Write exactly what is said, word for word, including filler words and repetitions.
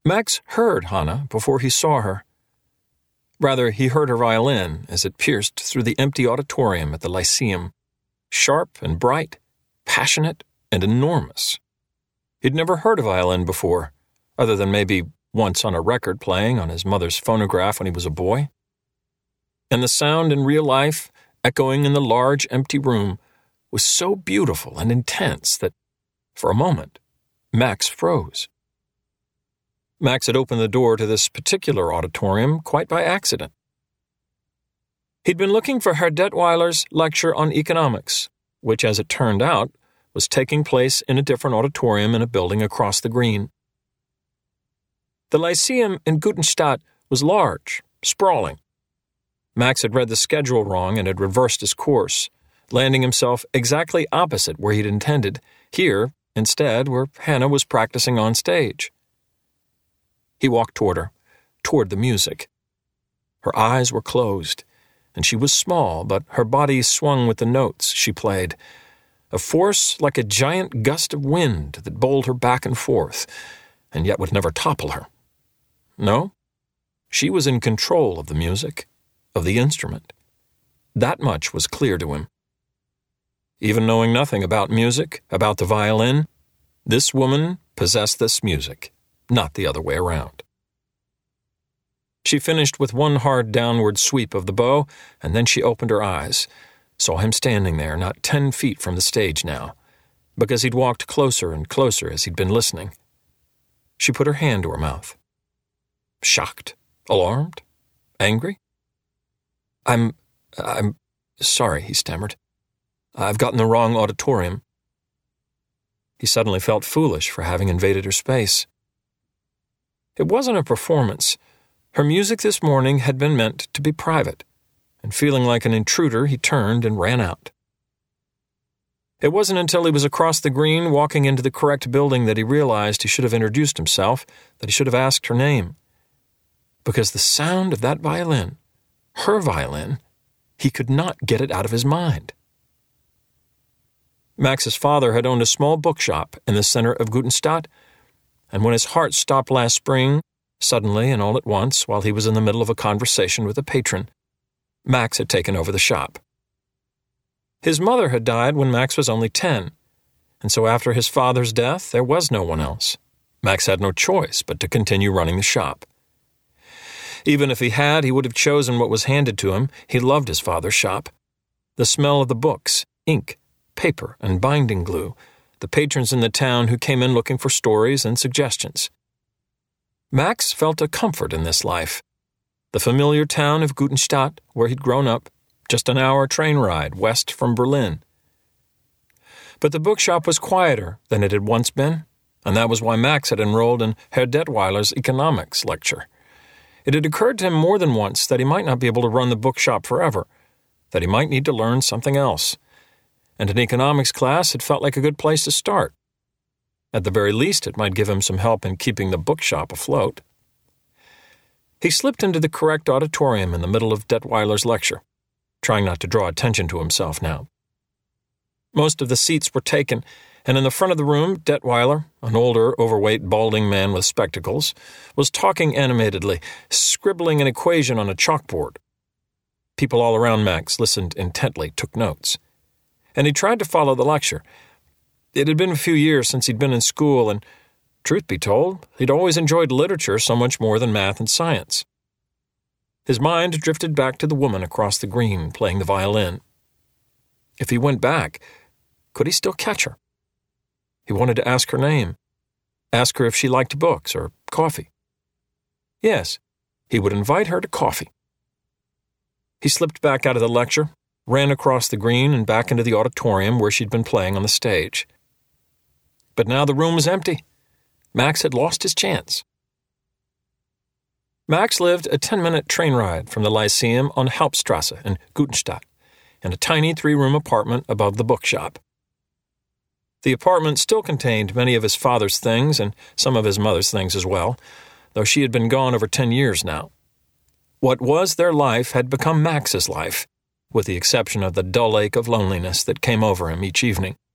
Max heard Hannah before he saw her. Rather, he heard her violin as it pierced through the empty auditorium at the Lyceum, sharp and bright, passionate and enormous. He'd never heard a violin before, other than maybe once on a record playing on his mother's phonograph when he was a boy. And the sound in real life, echoing in the large empty room, was so beautiful and intense that, for a moment, Max froze. Max had opened the door to this particular auditorium quite by accident. He'd been looking for Herr Detweiler's lecture on economics, which, as it turned out, was taking place in a different auditorium in a building across the green. The Lyceum in Gutenstadt was large, sprawling. Max had read the schedule wrong and had reversed his course, landing himself exactly opposite where he'd intended, here, instead, where Hannah was practicing on stage. He walked toward her, toward the music. Her eyes were closed, and she was small, but her body swung with the notes she played, a force like a giant gust of wind that bowled her back and forth, and yet would never topple her. No, she was in control of the music, of the instrument. That much was clear to him. Even knowing nothing about music, about the violin, this woman possessed this music, not the other way around. She finished with one hard downward sweep of the bow, and then she opened her eyes, saw him standing there not ten feet from the stage now, because he'd walked closer and closer as he'd been listening. She put her hand to her mouth. Shocked? Alarmed? Angry? I'm... I'm... sorry, he stammered. I've gotten the wrong auditorium. He suddenly felt foolish for having invaded her space. It wasn't a performance. Her music this morning had been meant to be private, and feeling like an intruder, he turned and ran out. It wasn't until he was across the green, walking into the correct building, that he realized he should have introduced himself, that he should have asked her name. Because the sound of that violin, her violin, he could not get it out of his mind. Max's father had owned a small bookshop in the center of Gutenstadt, and when his heart stopped last spring, suddenly and all at once, while he was in the middle of a conversation with a patron, Max had taken over the shop. His mother had died when Max was only ten, and so after his father's death, there was no one else. Max had no choice but to continue running the shop. Even if he had, he would have chosen what was handed to him. He loved his father's shop. The smell of the books, ink, paper, and binding glue, the patrons in the town who came in looking for stories and suggestions. Max felt a comfort in this life. The familiar town of Gutenstadt, where he'd grown up, just an hour train ride west from Berlin. But the bookshop was quieter than it had once been, and that was why Max had enrolled in Herr Detweiler's economics lecture. It had occurred to him more than once that he might not be able to run the bookshop forever, that he might need to learn something else. And an economics class had felt like a good place to start. At the very least, it might give him some help in keeping the bookshop afloat. He slipped into the correct auditorium in the middle of Detweiler's lecture, trying not to draw attention to himself now. Most of the seats were taken, and in the front of the room, Detweiler, an older, overweight, balding man with spectacles, was talking animatedly, scribbling an equation on a chalkboard. People all around Max listened intently, took notes. And he tried to follow the lecture. It had been a few years since he'd been in school, and, truth be told, he'd always enjoyed literature so much more than math and science. His mind drifted back to the woman across the green playing the violin. If he went back, could he still catch her? He wanted to ask her name, ask her if she liked books or coffee. Yes, he would invite her to coffee. He slipped back out of the lecture, ran across the green and back into the auditorium where she'd been playing on the stage. But now the room was empty. Max had lost his chance. Max lived a ten-minute train ride from the Lyceum on Hauptstrasse in Gutenstadt, in a tiny three-room apartment above the bookshop. The apartment still contained many of his father's things and some of his mother's things as well, though she had been gone over ten years now. What was their life had become Max's life, with the exception of the dull ache of loneliness that came over him each evening.